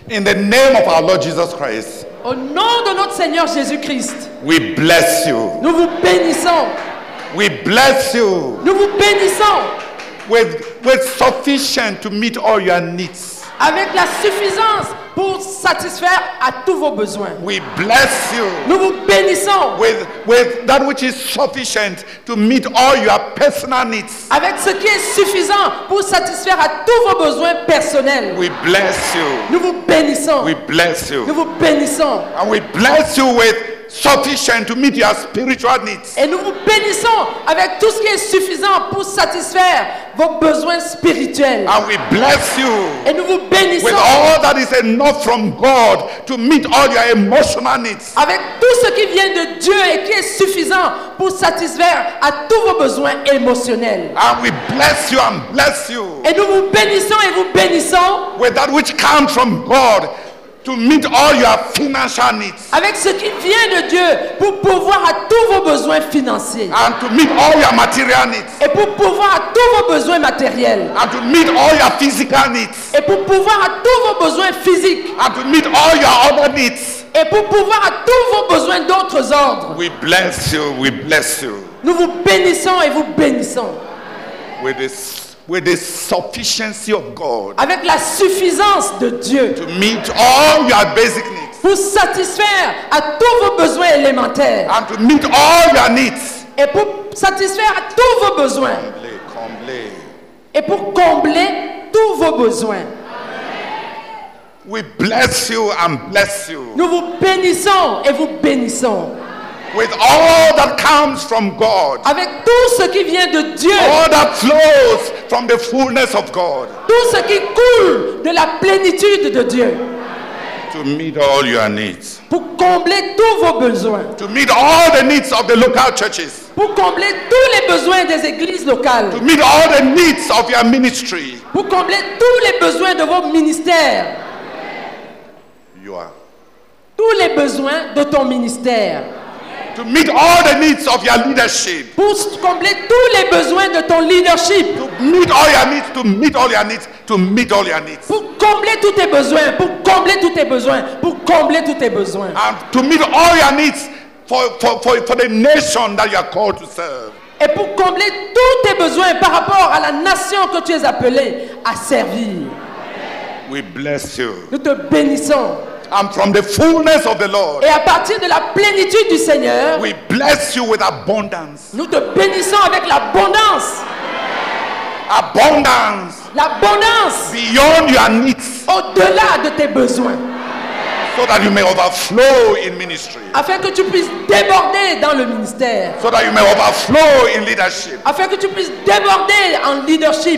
In the name of our Lord Jesus Christ, Au nom de notre Seigneur Jésus-Christ, we bless you. nous vous bénissons. We bless you Nous vous bénissons with sufficient to meet all your needs. avec la suffisance pour satisfaire à tous vos besoins. We bless you Nous vous bénissons with that which is sufficient to meet all your personal needs. avec ce qui est suffisant pour satisfaire à tous vos besoins personnels. We bless you. Nous vous bénissons. We bless Nous you. vous bénissons. And we bless you with sufficient to meet your spiritual needs. Et nous vous bénissons avec tout ce qui est suffisant pour satisfaire vos besoins spirituels. And we bless you Et nous vous bénissons with all that is enough from God to meet all your emotional needs. avec tout ce qui vient de Dieu et qui est suffisant pour satisfaire à tous vos besoins émotionnels. And we bless you and bless you Et nous vous bénissons et vous bénissons with that which comes from God to meet all your financial needs avec ce qui vient de Dieu pour pourvoir à tous vos besoins financiers and to meet all your material needs et pour pourvoir à tous vos besoins matériels and to meet all your physical needs et pour pourvoir à tous vos besoins physiques and to meet all your other needs. et pour pourvoir à tous vos besoins d'autres ordres. We bless you, we bless you Nous vous bénissons et vous bénissons with the sufficiency of God avec la suffisance de Dieu to meet all your basic needs pour satisfaire à tous vos besoins élémentaires and to meet all your needs. et pour satisfaire à tous vos besoins Comblé. et pour combler tous vos besoins. We bless you and bless you Nous vous bénissons et vous bénissons with all that comes from God, avec tout ce qui vient de Dieu, all that flows from the fullness of God, tout ce qui coule de la plénitude de Dieu to meet all your needs, pour combler tous vos besoins, to meet all the needs of the local churches, pour combler tous les besoins des églises locales, to meet all the needs of your ministry. pour combler tous les besoins de vos ministères, You are. tous les besoins de ton ministère, To meet all the needs of your leadership, pour combler tous les besoins de ton leadership, to meet all your needs, to meet all your needs, to meet all your needs, pour combler tous tes besoins, pour combler tous tes besoins, pour combler tous tes besoins, and to meet all your needs for the nation that you are called to serve. et pour combler tous tes besoins par rapport à la nation que tu es appelé à servir. We bless you. Nous te bénissons. And from the fullness of the Lord, Et à partir de la plénitude du Seigneur, we bless you with abundance. nous te bénissons avec l'abondance. Abundance L'abondance beyond your needs, au-delà de tes besoins. so that you may overflow in ministry, Afin que tu puisses déborder dans le ministère. so that you may overflow in leadership, Afin que tu puisses déborder en leadership.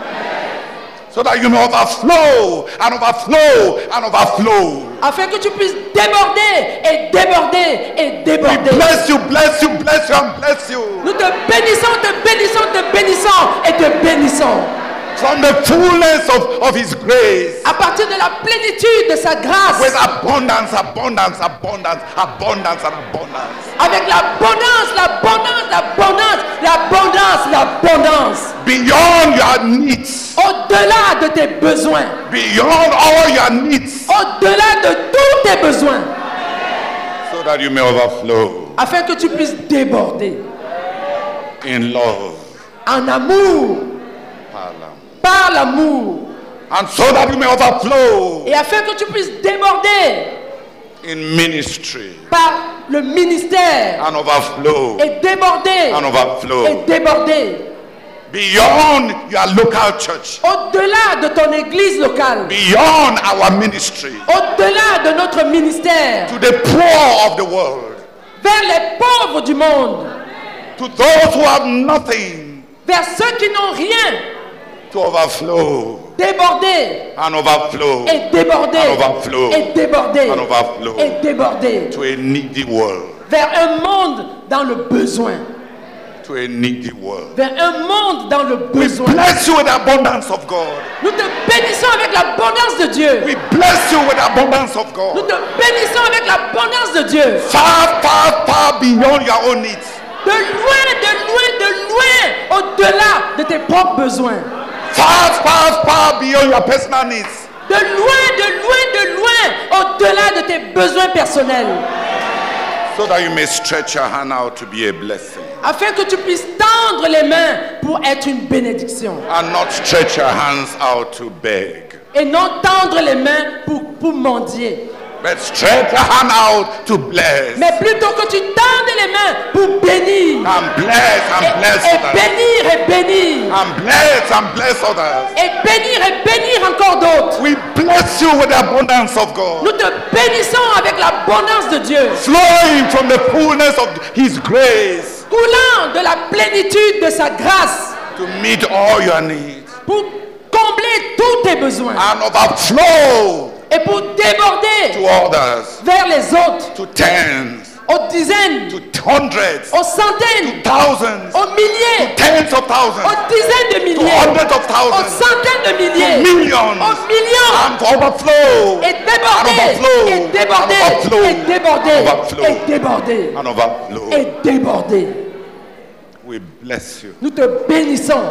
so that you may overflow and overflow and overflow. Afin que tu puisses déborder et déborder et We déborder. bless you, bless you, bless you, and bless you. Nous te bénissons, te bénissons, te bénissons et te bénissons. From the fullness of His grace, À partir de la plénitude de sa grâce. with abundance, abundance, abundance, abundance, and abundance. Avec l'abondance, l'abondance, l'abondance, l'abondance, l'abondance. Beyond your needs, Au-delà de tes besoins. beyond all your needs, Au-delà de tous tes besoins. so that you may overflow Afin que tu puisses déborder in love. en amour, par l'amour. And so that you may overflow Et afin que tu puisses déborder in ministry par le ministère. and overflow Et déborder. and Et overflow déborder. beyond your local church, Au-delà de ton église locale. beyond our ministry, Au-delà de notre ministère. to the poor of the world, Vers les pauvres du monde. to those who have nothing, Vers ceux qui n'ont rien. to overflow Déborder. and overflow Et déborder. and overflow Et déborder. and overflow Et déborder. to a needy world, Vers un monde dans le besoin. to a needy world. Vers un monde dans le We besoin. bless you with the abundance of God. Nous te bénissons avec l'abondance de Dieu. We bless you with the abundance of Nous God. te bénissons avec l'abondance de Dieu. Far, far, far beyond your own needs. De loin, de loin, de loin, au-delà de tes propres besoins. Far, far, far beyond your personal needs. De loin, de loin, de loin, au-delà de tes besoins personnels. So that you may stretch your hand out to be a blessing. Afin que tu puisses tendre les mains pour être une bénédiction. And not stretch your hands out to beg. Et non tendre les mains pour mendier. But stretch your hand out to bless. Mais plutôt que tu tendes les mains pour bénir. And bless Et others. bénir et bénir. And bless others. Et bénir encore d'autres. We bless you with the abundance of God. Nous te bénissons avec l'abondance de Dieu. Flowing from the fullness of His grace. Coulant de la plénitude de sa grâce. To meet all your needs. Pour combler tous tes besoins. And overflow Et pour déborder to others. vers les autres. To tens. Aux dizaines. To hundreds. Aux centaines. Thousands. Aux milliers. Tens of thousands. Aux dizaines de To milliers. hundreds of Aux thousands. centaines de milliers. Millions. Aux millions. And to overflow. Et déborder. Et déborder. Et déborder. Overflow. Et déborder. And overflow. Et déborder. We bless you Nous te bénissons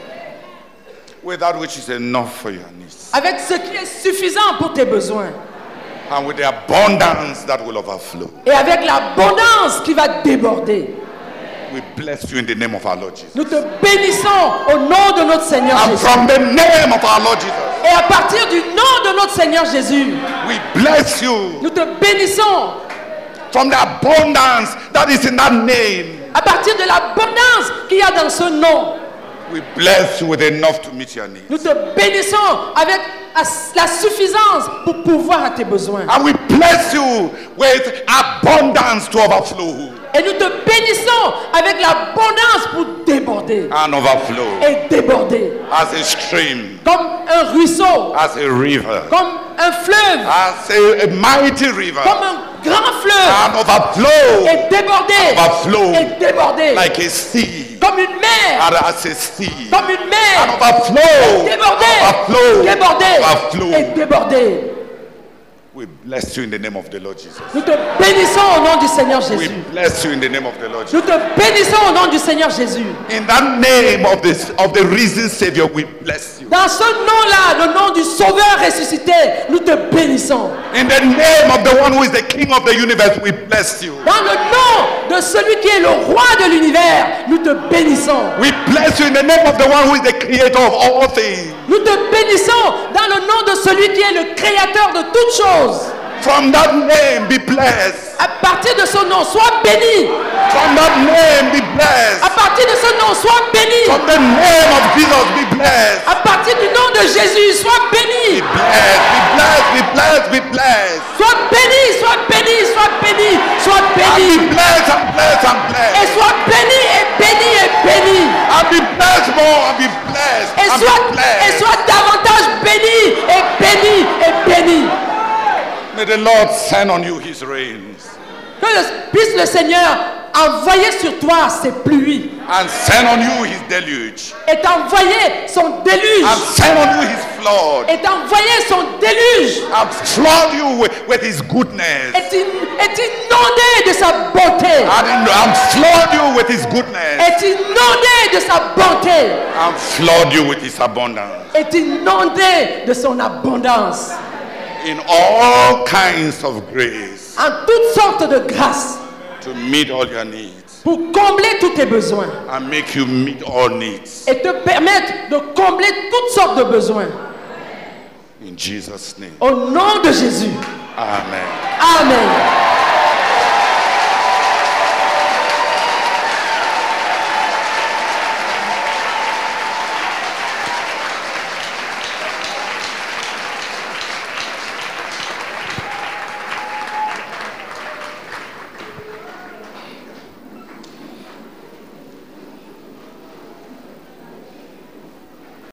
with that which is enough for your needs. avec ce qui est suffisant pour tes besoins. And with the abundance that will overflow. Et avec l'abondance qui va déborder. We bless you in the name of our Lord Jesus. Nous te bénissons au nom de notre Seigneur And Jésus. from the name of our Lord Jesus, Et à partir du nom de notre Seigneur Jésus, we bless you nous te bénissons from the abundance that is in that name. à partir de l'abondance qu'il y a dans ce nom. We bless you with enough to meet your needs. Nous te bénissons avec la suffisance pour pouvoir à tes besoins. And we bless you with abundance to overflow. Et nous te bénissons avec l'abondance pour déborder. And overflow. Et déborder. As a stream. Comme un ruisseau. As a river. Comme un fleuve. As a mighty river. Comme un grand fleuve. And overflow. Et déborder. Overflow. Et déborder. Like a sea. Comme une mer. And as a sea. Comme une mer. And overflow. Et déborder. Overflow. Déborder. Overflow. Et déborder. We bless you in the name of the Lord Jesus. Nous te bénissons au nom du Seigneur We Jésus. bless you in the name of the Lord Jesus. Nous te bénissons au nom du Seigneur Jésus. In that name of the risen Savior, we bless you. Dans ce nom-là, le nom du Sauveur ressuscité, nous te bénissons. In the name of the one who is the King of the universe, we bless you. Dans le nom de celui qui est le roi de l'univers, nous te bénissons. We bless you in the name of the one who is the creator of all things. Nous te bénissons dans le nom de celui qui est le créateur de toutes choses. From that name, be blessed. À partir de ce nom, sois béni. From that name, be blessed. À partir de ce nom, sois béni. From the name of Jesus, be blessed. À partir du nom de Jésus, sois Be béni. blessed, be blessed, be blessed, be blessed. Sois béni, sois béni, sois béni, sois And béni. be blessed and blessed and Et blessed. sois béni et béni et béni. And be blessed more and be blessed Et and sois, be blessed. davantage béni et béni et béni. May the Lord send on you his rains Que puisse le Seigneur envoyer sur toi ses pluies and send on you his deluge et t'envoyer son déluge and send on you his flood et t'envoyer son déluge and flood you with his goodness et t'inonder de sa bonté and flood you with his goodness et t'inonder de sa bonté and flood you with his abundance et t'inonder de son abondance in all kinds of grace en toutes sortes de grâces to meet all your needs pour combler tous tes besoins and make you meet all needs et te permettre de combler toutes sortes de besoins. in Jesus' name. Au nom de Jésus. Amen. Amen.